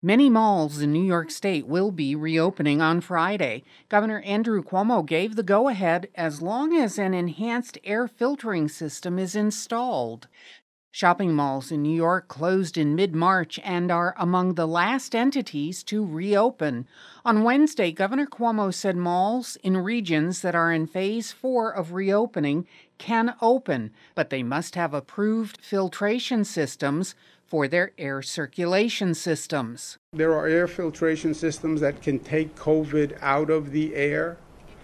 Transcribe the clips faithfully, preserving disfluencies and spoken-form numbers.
Many malls in New York State will be reopening on Friday. Governor Andrew Cuomo gave the go-ahead as long as an enhanced air filtering system is installed. Shopping malls in New York closed in mid-March and are among the last entities to reopen. On Wednesday, Governor Cuomo said malls in regions that are in phase four of reopening can open, but they must have approved filtration systems for their air circulation systems. There are air filtration systems that can take COVID out of the air.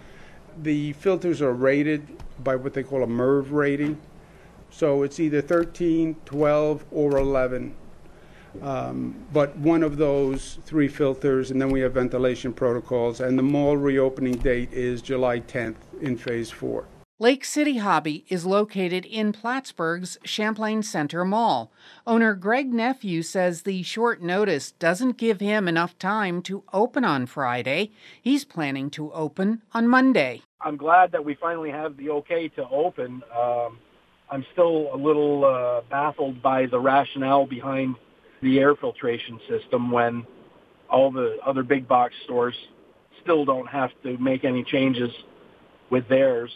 The filters are rated by what they call a MERV rating. So it's either thirteen, twelve, or eleven. Um, but one of those three filters, and then we have ventilation protocols, and the mall reopening date is July tenth in phase four. Lake City Hobby is located in Plattsburgh's Champlain Center Mall. Owner Greg Nephew says the short notice doesn't give him enough time to open on Friday. He's planning to open on Monday. I'm glad that we finally have the okay to open. Um, I'm still a little uh, baffled by the rationale behind the air filtration system when all the other big box stores still don't have to make any changes with theirs.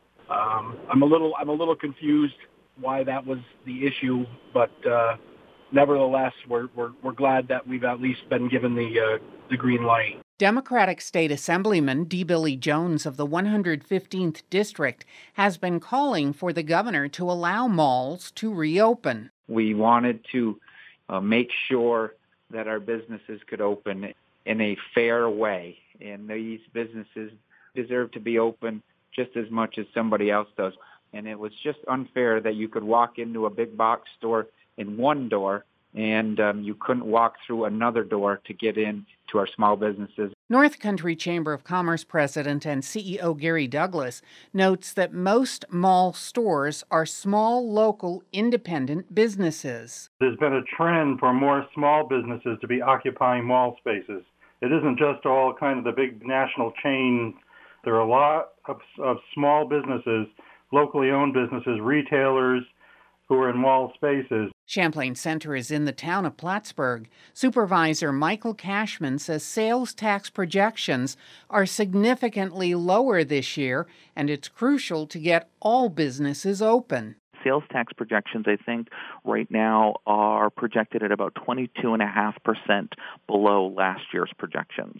Um, I'm a little I'm a little confused why that was the issue, but uh, nevertheless, we're, we're we're glad that we've at least been given the uh, the green light. Democratic State Assemblyman D. Billy Jones of the one hundred fifteenth District has been calling for the governor to allow malls to reopen. We wanted to uh, make sure that our businesses could open in a fair way, and these businesses deserve to be open just as much as somebody else does. And it was just unfair that you could walk into a big box store in one door and um, you couldn't walk through another door to get in to our small businesses. North Country Chamber of Commerce President and C E O Gary Douglas notes that most mall stores are small, local, independent businesses. There's been a trend for more small businesses to be occupying mall spaces. It isn't just all kind of the big national chain. There are a lot of, of small businesses, locally owned businesses, retailers who are in mall spaces. Champlain Center is in the town of Plattsburgh. Supervisor Michael Cashman says sales tax projections are significantly lower this year, and it's crucial to get all businesses open. Sales tax projections, I think, right now are projected at about twenty-two point five percent below last year's projections.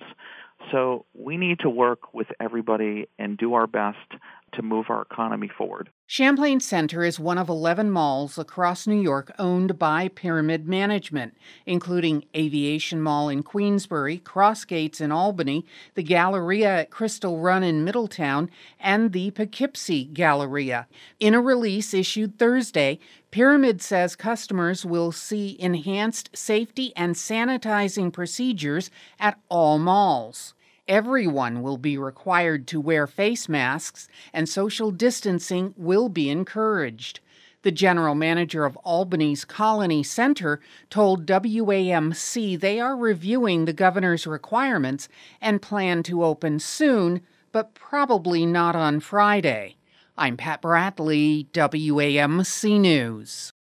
So we need to work with everybody and do our best to move our economy forward. Champlain Center is one of eleven malls across New York owned by Pyramid Management, including Aviation Mall in Queensbury, Crossgates in Albany, the Galleria at Crystal Run in Middletown, and the Poughkeepsie Galleria. In a release issued Thursday, Pyramid says customers will see enhanced safety and sanitizing procedures at all malls. Everyone will be required to wear face masks, and social distancing will be encouraged. The general manager of Albany's Colony Center told W A M C they are reviewing the governor's requirements and plan to open soon, but probably not on Friday. I'm Pat Bradley, W A M C News.